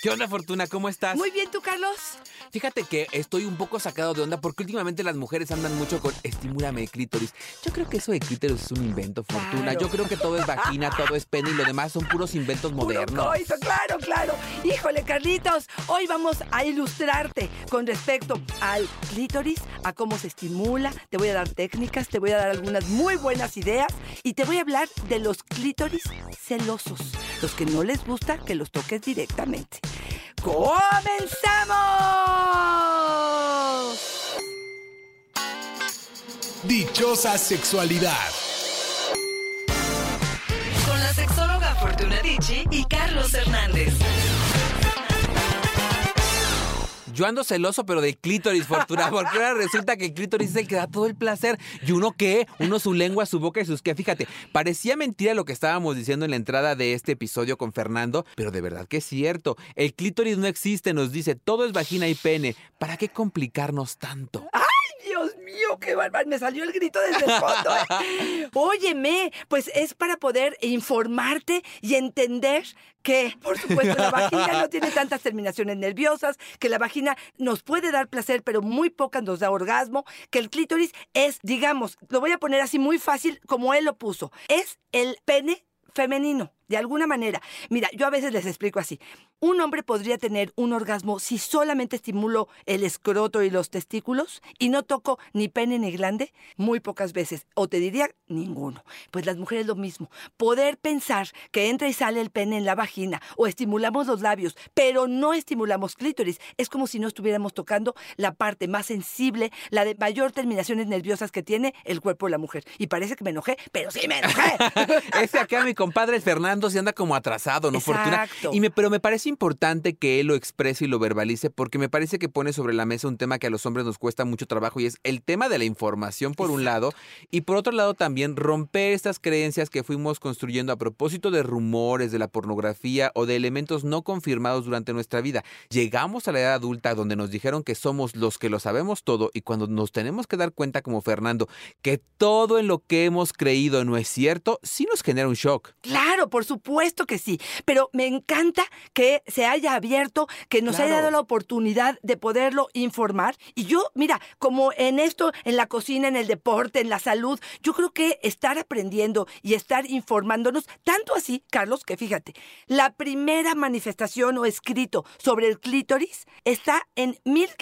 ¿Qué onda, Fortuna? ¿Cómo estás? Muy bien, ¿tú, Carlos? Fíjate que estoy un poco sacado de onda porque últimamente las mujeres andan mucho con estimúlame el clítoris. Yo creo que eso de clítoris es un invento, Fortuna. Claro. Yo creo que todo es vagina, todo es pene y lo demás son puros inventos modernos. Puro coito, claro. Híjole, Carlitos, hoy vamos a ilustrarte con respecto al clítoris, a cómo se estimula. Te voy a dar técnicas, te voy a dar algunas muy buenas ideas y te voy a hablar de los clítoris celosos, los que no les gusta que los toques directamente. ¡Comenzamos! Dichosa sexualidad. Con la sexóloga Fortuna Dicci y Carlos Hernández. Yo ando celoso, pero del clítoris, Fortuna, porque ahora resulta que el clítoris es el que da todo el placer. ¿Y uno qué? Uno su lengua, su boca y sus qué. Fíjate, parecía mentira lo que estábamos diciendo en la entrada de este episodio con Fernando, pero de verdad que es cierto. El clítoris no existe, nos dice, todo es vagina y pene. ¿Para qué complicarnos tanto? Dios mío, qué bárbaro, me salió el grito desde el fondo. Óyeme, pues es para poder informarte y entender que, por supuesto, la vagina no tiene tantas terminaciones nerviosas, que la vagina nos puede dar placer, pero muy pocas nos da orgasmo, que el clítoris es, digamos, lo voy a poner así muy fácil como él lo puso, es el pene femenino, de alguna manera. Mira, yo a veces les explico así. Un hombre podría tener un orgasmo si solamente estimulo el escroto y los testículos y no toco ni pene ni glande, muy pocas veces. O te diría, ninguno. Pues las mujeres lo mismo. Poder pensar que entra y sale el pene en la vagina o estimulamos los labios, pero no estimulamos clítoris. Es como si no estuviéramos tocando la parte más sensible, la de mayor terminaciones nerviosas que tiene el cuerpo de la mujer. Y parece que me enojé, pero sí me enojé. Ese acá, mi compadre el Fernando, se anda como atrasado, ¿no, Fortuna? Exacto. Pero me parece importante que él lo exprese y lo verbalice porque me parece que pone sobre la mesa un tema que a los hombres nos cuesta mucho trabajo y es el tema de la información por un lado y por otro lado también romper estas creencias que fuimos construyendo a propósito de rumores, de la pornografía o de elementos no confirmados durante nuestra vida. Llegamos a la edad adulta donde nos dijeron que somos los que lo sabemos todo y cuando nos tenemos que dar cuenta como Fernando que todo en lo que hemos creído no es cierto, sí nos genera un shock. Claro, por supuesto que sí, pero me encanta que se haya abierto, que nos haya dado la oportunidad de poderlo informar. Y yo, mira, como en esto, en la cocina, en el deporte, en la salud, yo creo que estar aprendiendo y estar informándonos, tanto así, Carlos, que fíjate, la primera manifestación o escrito sobre el clítoris está en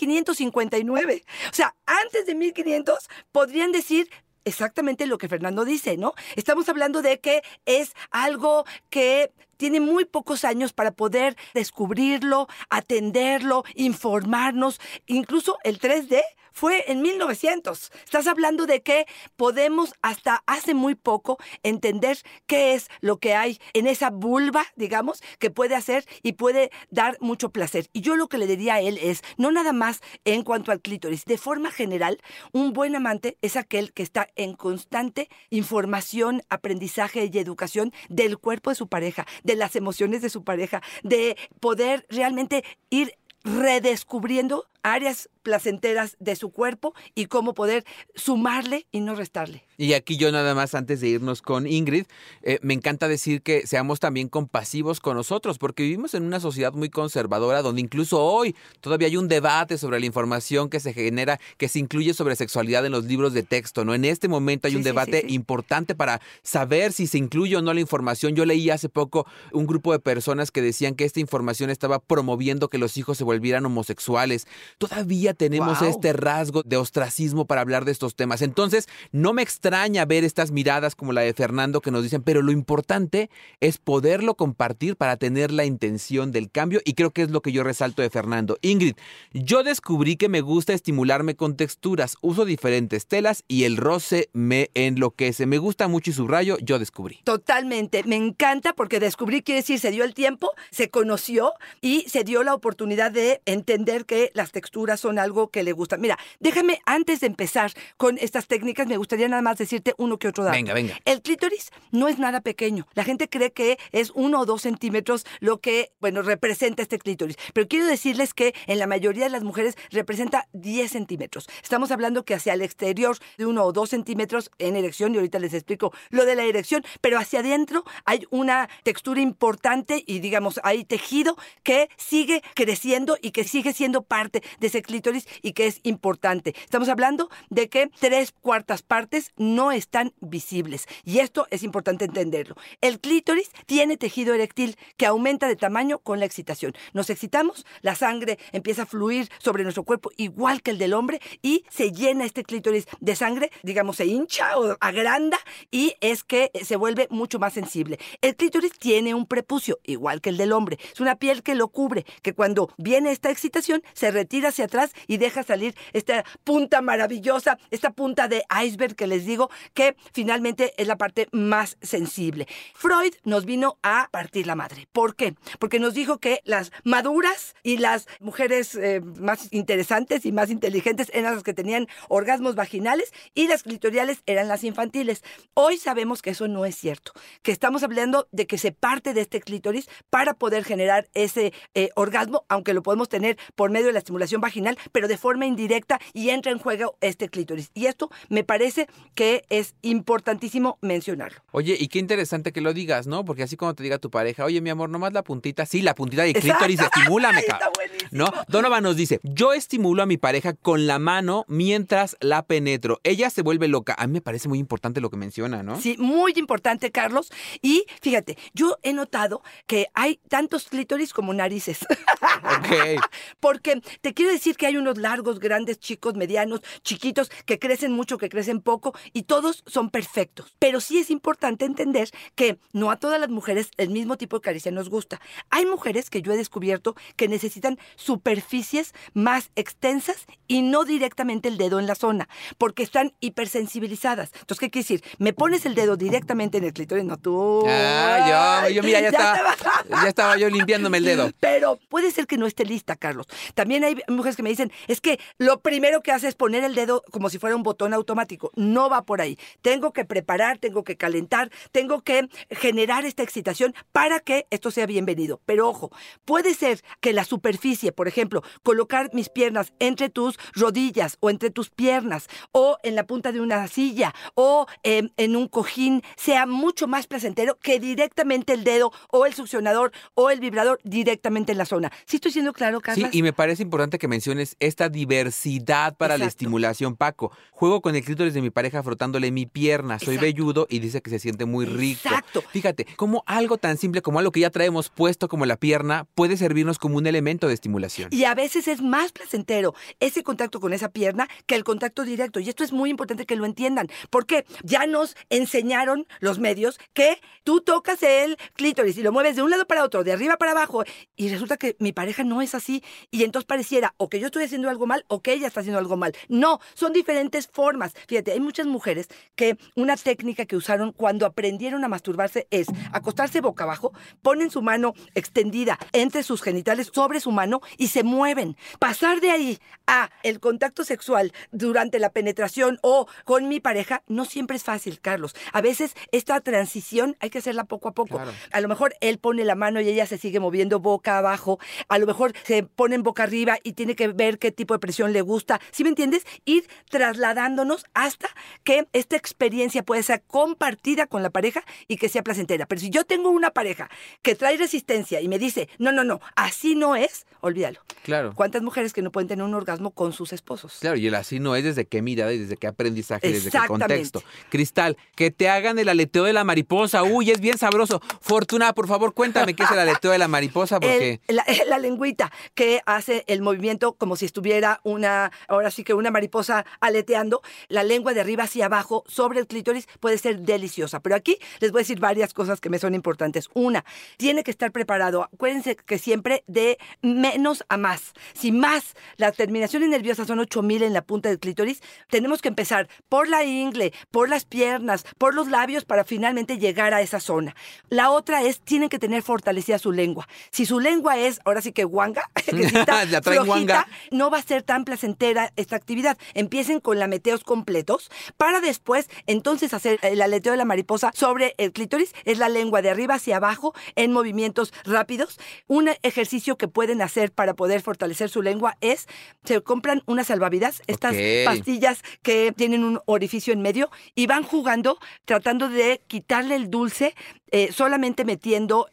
1559. O sea, antes de 1500 podrían decir exactamente lo que Fernando dice, ¿no? Estamos hablando de que es algo que tiene muy pocos años para poder descubrirlo, atenderlo, informarnos. Incluso el 3D fue en 1900. Estás hablando de que podemos hasta hace muy poco entender qué es lo que hay en esa vulva, digamos, que puede hacer y puede dar mucho placer. Y yo lo que le diría a él es, no nada más en cuanto al clítoris, de forma general, un buen amante es aquel que está en constante información, aprendizaje y educación del cuerpo de su pareja, de las emociones de su pareja, de poder realmente ir redescubriendo áreas placenteras de su cuerpo y cómo poder sumarle y no restarle. Y aquí yo nada más, antes de irnos con Ingrid, me encanta decir que seamos también compasivos con nosotros, porque vivimos en una sociedad muy conservadora donde incluso hoy todavía hay un debate sobre la información que se genera, que se incluye sobre sexualidad en los libros de texto, ¿no? En este momento hay un debate importante para saber si se incluye o no la información. Yo leí hace poco un grupo de personas que decían que esta información estaba promoviendo que los hijos se volvieran homosexuales. Todavía tenemos este rasgo de ostracismo para hablar de estos temas. Entonces, no me extraña ver estas miradas como la de Fernando que nos dicen, pero lo importante es poderlo compartir para tener la intención del cambio y creo que es lo que yo resalto de Fernando. Ingrid, yo descubrí que me gusta estimularme con texturas, uso diferentes telas y el roce me enloquece. Me gusta mucho y subrayo, yo descubrí. Totalmente, me encanta porque descubrí, quiere decir, se dio el tiempo, se conoció y se dio la oportunidad de entender que las texturas texturas son algo que le gusta. Mira, déjame, antes de empezar con estas técnicas, me gustaría nada más decirte uno que otro dato. Venga. El clítoris no es nada pequeño. La gente cree que es 1 o 2 centímetros lo que, representa este clítoris. Pero quiero decirles que en la mayoría de las mujeres representa 10 centímetros. Estamos hablando que hacia el exterior de 1 o 2 centímetros en erección, y ahorita les explico lo de la erección, pero hacia adentro hay una textura importante y, digamos, hay tejido que sigue creciendo y que sigue siendo parte de ese clítoris y que es importante. Estamos hablando de que 3/4 partes no están visibles y esto es importante entenderlo. El clítoris tiene tejido eréctil que aumenta de tamaño con la excitación. Nos excitamos, la sangre empieza a fluir sobre nuestro cuerpo igual que el del hombre y se llena este clítoris de sangre, digamos, se hincha o agranda y es que se vuelve mucho más sensible. El clítoris tiene un prepucio igual que el del hombre. Es una piel que lo cubre, que cuando viene esta excitación se retira hacia atrás y deja salir esta punta maravillosa, esta punta de iceberg que les digo, que finalmente es la parte más sensible. Freud nos vino a partir la madre. ¿Por qué? Porque nos dijo que las maduras y las mujeres más interesantes y más inteligentes eran las que tenían orgasmos vaginales y las clitoriales eran las infantiles. Hoy sabemos que eso no es cierto, que estamos hablando de que se parte de este clítoris para poder generar ese orgasmo, aunque lo podemos tener por medio de la estimulación vaginal, pero de forma indirecta y entra en juego este clítoris. Y esto me parece que es importantísimo mencionarlo. Oye, y qué interesante que lo digas, ¿no? Porque así como te diga tu pareja, oye, mi amor, nomás la puntita, sí, la puntita del clítoris, estimúlame, Está buenísimo. ¿no? Donovan nos dice, yo estimulo a mi pareja con la mano mientras la penetro. Ella se vuelve loca. A mí me parece muy importante lo que menciona, ¿no? Sí, muy importante, Carlos. Y fíjate, yo he notado que hay tantos clítoris como narices. Ok. Porque te quiero decir que hay unos largos, grandes, chicos, medianos, chiquitos, que crecen mucho, que crecen poco, y todos son perfectos. Pero sí es importante entender que no a todas las mujeres el mismo tipo de caricia nos gusta. Hay mujeres que yo he descubierto que necesitan superficies más extensas y no directamente el dedo en la zona, porque están hipersensibilizadas. Entonces, ¿qué quiere decir? Me pones el dedo directamente en el clítoris, no tú. Yo mira, ya estaba yo limpiándome el dedo. Pero puede ser que no esté lista, Carlos. También hay mujeres que me dicen, es que lo primero que hace es poner el dedo como si fuera un botón automático. No va por ahí. Tengo que preparar, tengo que calentar, tengo que generar esta excitación para que esto sea bienvenido. Pero ojo, puede ser que la superficie, por ejemplo, colocar mis piernas entre tus rodillas o entre tus piernas o en la punta de una silla o en un cojín sea mucho más placentero que directamente el dedo o el succionador o el vibrador directamente en la zona. ¿Sí estoy siendo claro, Carla? Sí, y me parece importante que menciones esta diversidad para la estimulación, Paco. Juego con el clítoris de mi pareja frotándole mi pierna. Soy velludo y dice que se siente muy rico. Exacto. Fíjate, como algo tan simple como algo que ya traemos puesto como la pierna puede servirnos como un elemento de estimulación. Y a veces es más placentero ese contacto con esa pierna que el contacto directo. Y esto es muy importante que lo entiendan. Porque ya nos enseñaron los medios que tú tocas el clítoris y lo mueves de un lado para otro, de arriba para abajo. Y resulta que mi pareja no es así. Y entonces pareciera o que yo estoy haciendo algo mal o que ella está haciendo algo mal. No, son diferentes formas. Fíjate, hay muchas mujeres que una técnica que usaron cuando aprendieron a masturbarse es acostarse boca abajo, ponen su mano extendida entre sus genitales sobre su mano y se mueven. Pasar de ahí a el contacto sexual durante la penetración o con mi pareja no siempre es fácil, Carlos. A veces esta transición hay que hacerla poco a poco. Claro. A lo mejor él pone la mano y ella se sigue moviendo boca abajo. A lo mejor se ponen boca arriba y tiene que ver qué tipo de presión le gusta. ¿Sí me entiendes? Ir trasladándonos hasta que esta experiencia pueda ser compartida con la pareja y que sea placentera. Pero si yo tengo una pareja que trae resistencia y me dice, no, así no es, olvídalo. Claro. ¿Cuántas mujeres que no pueden tener un orgasmo con sus esposos? Claro, y el así no es desde qué mirada y desde qué aprendizaje, desde qué Exactamente. contexto. Cristal, que te hagan el aleteo de la mariposa. Uy, es bien sabroso. Fortuna, por favor, cuéntame qué es el aleteo de la mariposa, porque... La lengüita que hace el movimiento como si estuviera ahora sí que una mariposa aleteando. La lengua de arriba hacia abajo sobre el clítoris puede ser deliciosa. Pero aquí les voy a decir varias cosas que me son importantes. Una, tiene que estar preparado. Acuérdense que siempre de menos a más. Si más, las terminaciones nerviosas son 8,000 en la punta del clítoris, tenemos que empezar por la ingle, por las piernas, por los labios para finalmente llegar a esa zona. La otra es, tienen que tener fortalecida su lengua. Si su lengua es, ahora sí que guanga, que si está ¿Ya traen flojita, guanga. no va a ser tan placentera esta actividad. Empiecen con lameteos completos para después entonces hacer el aleteo de la mariposa sobre el clítoris. Es la lengua de arriba hacia abajo en movimientos rápidos. Un ejercicio que pueden hacer para poder fortalecer su lengua es, se compran unas salvavidas, estas pastillas que tienen un orificio en medio y van jugando tratando de quitarle el dulce solamente metiendo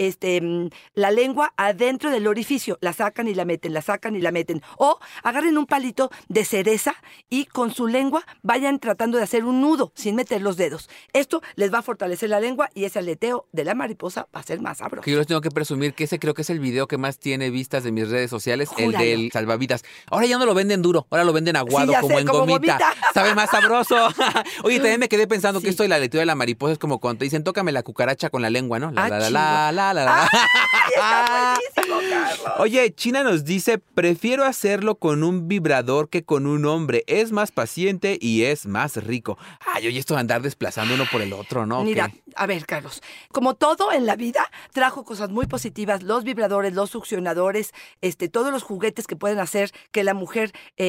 la lengua adentro del orificio. La sacan y la meten, la sacan y la meten. O agarren un palito de cereza y con su lengua vayan tratando de hacer un nudo sin meter los dedos. Esto les va a fortalecer la lengua y ese aleteo de la mariposa va a ser más sabroso. Que yo les tengo que presumir que ese creo que es el video que más tiene vistas de mis redes sociales, Júralo. el del salvavidas. Ahora ya no lo venden duro, ahora lo venden aguado, Sí, ya como sé, en como gomita. gomita. Sabe más sabroso. Oye, también me quedé pensando que Sí. esto del aleteo de la mariposa es como cuando te dicen, tócame la cucaracha con la lengua, ¿no? La, Ah, la, la, chido. la. ¡Ay, está buenísimo, Carlos! Oye, China nos dice, prefiero hacerlo con un vibrador que con un hombre. Es más paciente y es más rico. Ay, oye, esto de andar desplazando uno por el otro, ¿no? Mira, ¿Qué? a ver, Carlos, como todo en la vida, trajo cosas muy positivas, los vibradores, los succionadores, todos los juguetes que pueden hacer que la mujer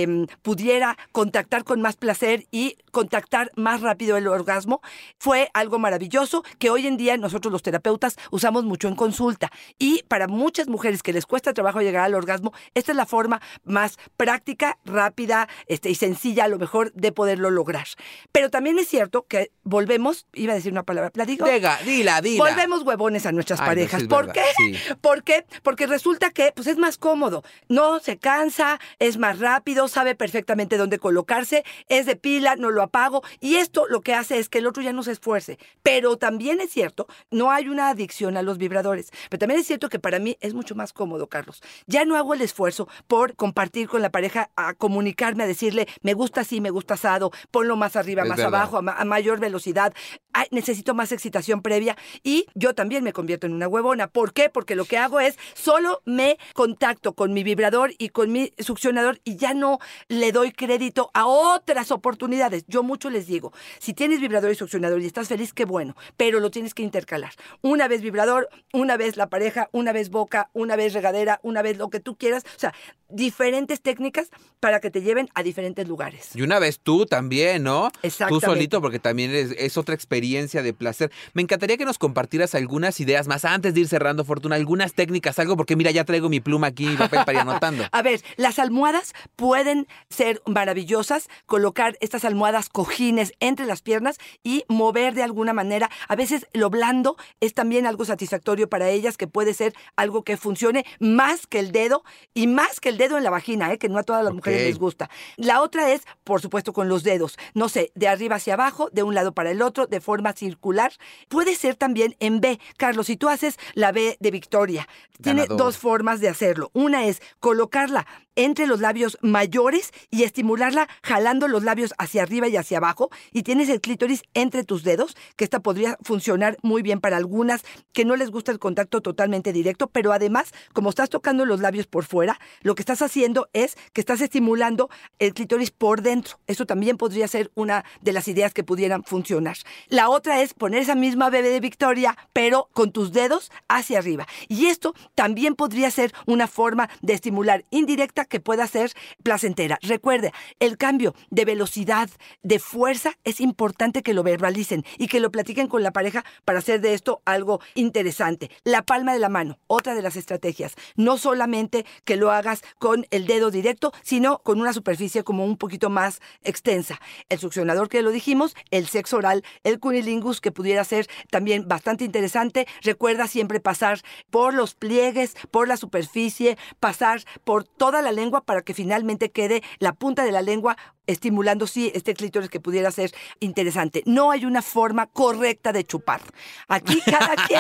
pudiera contactar con más placer y contactar más rápido el orgasmo. Fue algo maravilloso que hoy en día nosotros los terapeutas usamos mucho en consulta. Y para muchas mujeres que les cuesta trabajo llegar al orgasmo, esta es la forma más práctica, rápida y sencilla a lo mejor de poderlo lograr. Pero también es cierto que volvemos, iba a decir una palabra, ¿la digo? Dila. Volvemos huevones a nuestras Ay, no, parejas. sí es ¿Por verdad, qué? sí. ¿Por qué? Porque resulta que pues, es más cómodo. No se cansa, es más rápido, sabe perfectamente dónde colocarse, es de pila, no lo apago. Y esto lo que hace es que el otro ya no se esfuerce. Pero también es cierto, no hay una adicción a los vibradores. Pero también es cierto que para mí es mucho más cómodo, Carlos. Ya no hago el esfuerzo por compartir con la pareja, a comunicarme, a decirle, me gusta así, me gusta asado, ponlo más arriba, Es más verdad. abajo, a mayor velocidad. Ay, necesito más excitación previa y yo también me convierto en una huevona. ¿Por qué? Porque lo que hago es solo me contacto con mi vibrador y con mi succionador y ya no le doy crédito a otras oportunidades. Yo mucho les digo, si tienes vibrador y succionador y estás feliz, qué bueno, pero lo tienes que intercalar. Una vez vibrador, una vez la pareja, una vez boca, una vez regadera, una vez lo que tú quieras. O sea, diferentes técnicas para que te lleven a diferentes lugares. Y una vez tú también, ¿no? Exactamente. Tú solito, porque también es otra experiencia de placer. Me encantaría que nos compartieras algunas ideas más antes de ir cerrando, Fortuna, algunas técnicas, algo, porque mira, ya traigo mi pluma aquí, mi papel para ir anotando. A ver, las almohadas pueden ser maravillosas, colocar estas almohadas cojines entre las piernas y mover de alguna manera. A veces lo blando es también algo satisfactorio para ellas, que puede ser algo que funcione más que el dedo y más que el dedo en la vagina, que no a todas las mujeres les gusta. La otra es, por supuesto, con los dedos. No sé, de arriba hacia abajo, de un lado para el otro, de forma circular. Puede ser también en B. Carlos, si tú haces la B de Victoria, tiene Ganador. dos formas de hacerlo. Una es colocarla entre los labios mayores y estimularla jalando los labios hacia arriba y hacia abajo, y tienes el clítoris entre tus dedos, que esta podría funcionar muy bien para algunas que no les gusta el contacto totalmente directo, pero además, como estás tocando los labios por fuera, lo que estás haciendo es que estás estimulando el clítoris por dentro. Eso también podría ser una de las ideas que pudieran funcionar. La otra es poner esa misma bebé de Victoria, pero con tus dedos hacia arriba. Y esto también podría ser una forma de estimular indirecta que pueda ser placentera. Recuerde, el cambio de velocidad, de fuerza, es importante que lo verbalicen y que lo platiquen con la pareja para hacer de esto algo interesante. La palma de la mano, otra de las estrategias. No solamente que lo hagas con el dedo directo, sino con una superficie como un poquito más extensa. El succionador, que lo dijimos, el sexo oral, el cunilingus, que pudiera ser también bastante interesante. Recuerda siempre pasar por los pliegues, por la superficie, pasar por toda la lengua para que finalmente quede la punta de la lengua estimulando, sí, este clítoris, que pudiera ser interesante. No hay una forma correcta de chupar. Aquí cada quien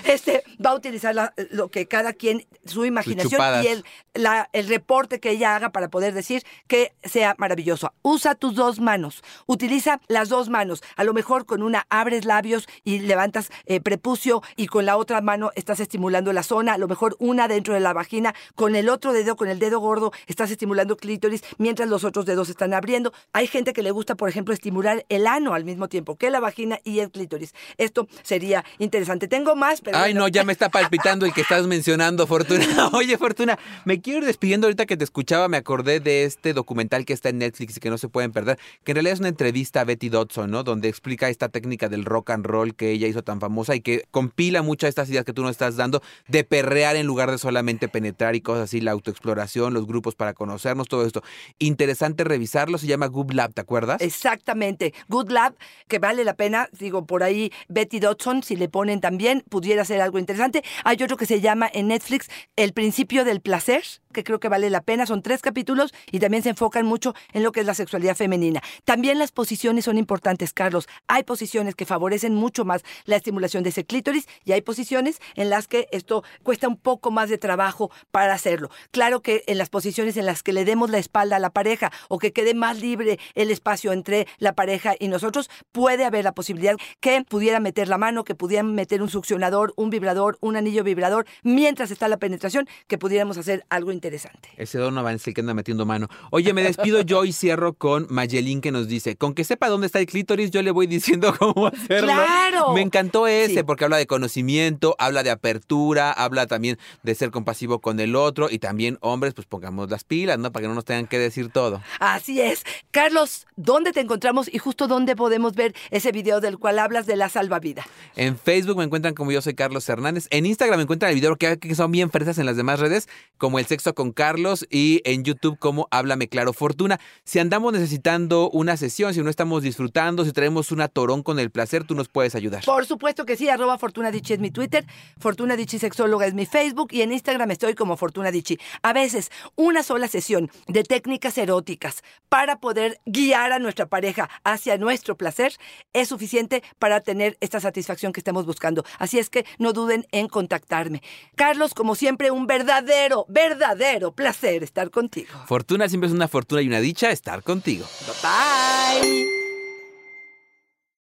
va a utilizar lo que cada quien, su imaginación chupadas. y el reporte que ella haga para poder decir que sea maravilloso. Usa tus dos manos. Utiliza las dos manos. A lo mejor con una abres labios y levantas prepucio, y con la otra mano estás estimulando la zona. A lo mejor una dentro de la vagina. Con el otro dedo, con el dedo gordo, estás estimulando clítoris mientras los otros dedos están abriendo. viendo. Hay gente que le gusta, por ejemplo, estimular el ano al mismo tiempo que la vagina y el clítoris. Esto sería interesante. Tengo más, pero... Ay, no, ya me está palpitando el que estás mencionando, Fortuna. Oye, Fortuna, me quiero ir despidiendo. Ahorita que te escuchaba, me acordé de este documental que está en Netflix y que no se pueden perder, que en realidad es una entrevista a Betty Dodson, ¿no? Donde explica esta técnica del rock and roll que ella hizo tan famosa y que compila muchas de estas ideas que tú nos estás dando de perrear en lugar de solamente penetrar y cosas así, la autoexploración, los grupos para conocernos, todo esto. Interesante revisarlo, se llama Good Lab, ¿te acuerdas? Exactamente, Good Lab, que vale la pena, digo, por ahí Betty Dodson, si le ponen también, pudiera ser algo interesante. Hay otro que se llama en Netflix El principio del placer, que creo que vale la pena, son 3 capítulos y también se enfocan mucho en lo que es la sexualidad femenina. También las posiciones son importantes, Carlos. Hay posiciones que favorecen mucho más la estimulación de ese clítoris y hay posiciones en las que esto cuesta un poco más de trabajo para hacerlo. Claro que en las posiciones en las que le demos la espalda a la pareja o que quede más libre el espacio entre la pareja y nosotros, puede haber la posibilidad que pudiera meter la mano, que pudieran meter un succionador, un vibrador, un anillo vibrador, mientras está la penetración, que pudiéramos hacer algo interesante. Ese Donovan es el que anda metiendo mano. Oye, me despido yo y cierro con Mayelín, que nos dice, con que sepa dónde está el clítoris, yo le voy diciendo cómo hacerlo. ¡Claro! Me encantó ese, Sí. porque habla de conocimiento, habla de apertura, habla también de ser compasivo con el otro y también, hombres, pues pongamos las pilas, ¿no? Para que no nos tengan que decir todo. Así es. Carlos, ¿dónde te encontramos y justo dónde podemos ver ese video del cual hablas de la salvavidas? En Facebook me encuentran como yo soy Carlos Hernández. En Instagram me encuentran el video que son bien fresas en las demás redes, como El Sexo con Carlos, y en YouTube como Háblame Claro Fortuna. Si andamos necesitando una sesión, si no estamos disfrutando, si traemos un atorón con el placer, tú nos puedes ayudar. Por supuesto que sí, @FortunaDichi es mi Twitter, Fortuna Dichi Sexóloga es mi Facebook y en Instagram estoy como Fortuna Dichi. A veces, una sola sesión de técnicas eróticas para poder guiar a nuestra pareja hacia nuestro placer es suficiente para tener esta satisfacción que estamos buscando. Así es que no duden en contactarme. Carlos, como siempre, un verdadero placer estar contigo. Fortuna, siempre es una fortuna y una dicha estar contigo. Bye bye.